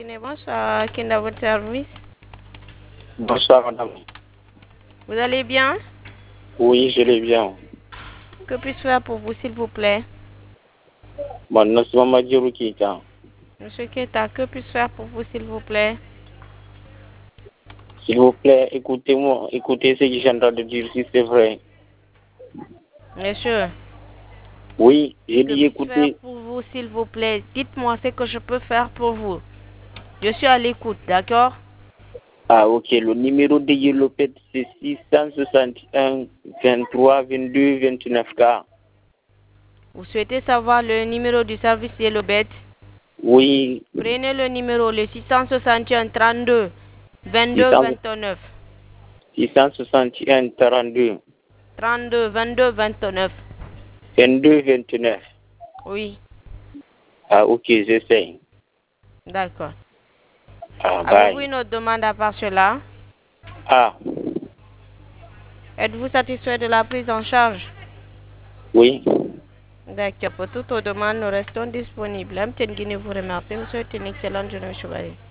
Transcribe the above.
Bonsoir, Kinda, votre service. Bonsoir, madame. Vous allez bien? Oui, je vais bien. Que puis-je faire pour vous, s'il vous plaît? Bon, notre maman Keita. Monsieur Keta, que puis-je faire pour vous, s'il vous plaît? S'il vous plaît, écoutez-moi, écoutez ce que j'ai en train de dire, si c'est vrai. Monsieur, Oui, j'ai que dit puis-je faire écoutez. pour vous, s'il vous plaît? Dites-moi ce que je peux faire pour vous. Je suis à l'écoute, d'accord? Ah, ok, le numéro de Yelopet, c'est 661 23 22 29K. Vous souhaitez savoir le numéro du service Yellowbet? Oui, Prenez le numéro, le 661 32 22 600 29. 661 32 32 22 29. 22 29. Oui, Ah, ok, j'essaie. d'accord. Ah, Avez-vous bye. une autre demande à part cela? Ah, Êtes-vous satisfait de la prise en charge? oui. D'accord. Pour toute autre demande, nous restons disponibles. M. Guinée vous remercie. Vous souhaite une excellente journée, chevalier.